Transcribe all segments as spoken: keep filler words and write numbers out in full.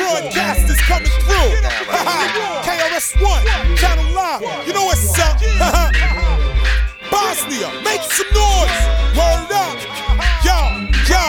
broadcasters coming through. K R S One, Channel Live. You know what's up? Bosnia, make some noise. Word up. Yo, yo.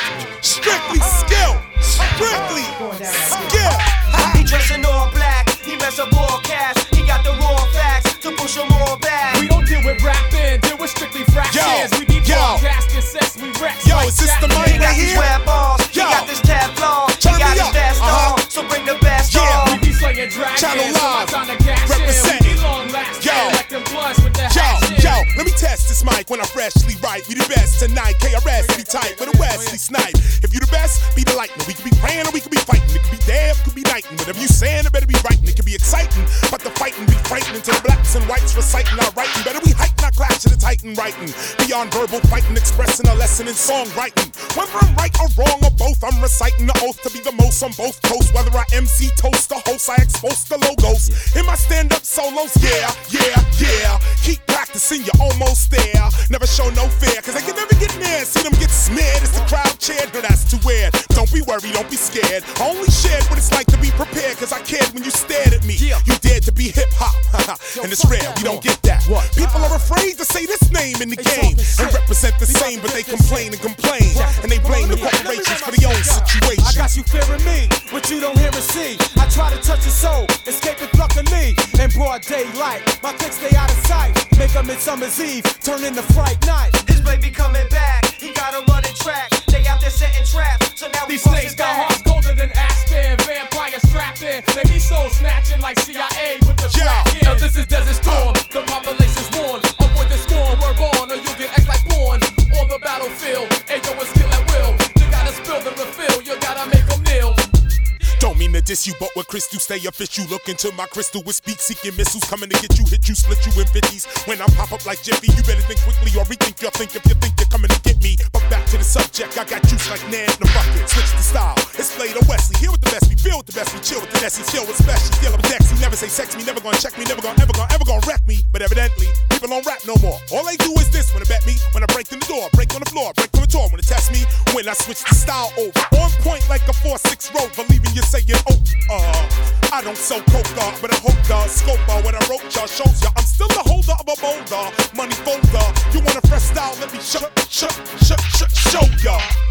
Strictly skill. Strictly skill. He dressing all black. He mess up all cash. He got the raw facts to push them all back. We don't deal with rapping, deal with strictly fractions. We be broadcasting sex, we wreck. Yo, is this the mic right He here? got these balls. He got this Teflon. He got his vest on. So bring the best on. We be slaying dragons. Channel Live. So representing. We be long lasting. Yo. Like them blunts with the Yo, hatchet. yo, let me test this mic when I freshly write. We the best tonight. K R S be tight with a Wesley Snipe. If you the best, be the lightning. We could be praying or we could be fighting. It could be damn, it could be nighting. Whatever you saying, it better be writing. It could be exciting, but the fighting be frightening to the blacks and whites reciting our writing. Better we heighten our clash to the titan writing. Beyond verbal fighting, expressing a lesson in songwriting. Whether I'm right or wrong or both, I'm reciting the oath to be the most on both coasts. Whether I M C toast or host, I expose the logos. In my stand-up solos, yeah, yeah, yeah. Keep practicing, you're almost there. Never show no fear, cause I can never get near. See them get smeared, it's the crowd cheered. No, that's too weird. Don't be worried, don't be scared. I only shared what it's like to be prepared, cause I cared when you stared at me. You dared to be hip-hop, and it's rare, we don't get that. People are afraid to say this name in the game and represent the same, but they complain and complain, and they blame the corporations for their own situation. I got you fearing me, but you don't hear and see. I try to touch your soul, escape it pluckily. In broad daylight, my kicks stay out of sight. Make a midsummer's eve, turn into fright night. This baby coming back. He got a running track. They out there setting traps. So now we These snakes got hearts colder than Aspen. Vampire strapped in. They be soul snatching like C I A with the Yeah. crack in. Now this is Desert Storm. The population's warned. Avoid the storm, we're born, or you'll get X like porn. On the battlefield, Ayo is skill at will. You gotta spill the refill. You gotta make them kneel. Don't mean to diss you, but with crystal stay official. Look into my crystal with speak, seeking missiles coming to get you, hit you, split you in fifties. When I pop up like Jiffy, you better think quickly or rethink your think if you think you're coming to get me. But back to the subject, I got juice like Nan in the bucket. Switch the style, it's Flair to Wesley. Here with the best, we feel with the best, we chill with the Nessie, chill with special. Deal with Dexy, never say sex me, never gonna check me, never gonna ever gonna ever gonna wreck me. But evidently, people don't rap no more. All they do is this when they bet me. When I break in the door, break on the floor, break on the tour. When they test me, when I switch the style over. On point like a four six road, believing you're saying, oh, uh, I don't sell coke, uh, but I hope the scope uh, when I wrote y'all shows ya. I'm still the holder of a boulder, money folder. You want a fresh style? Let me show, show, show, show, show ya.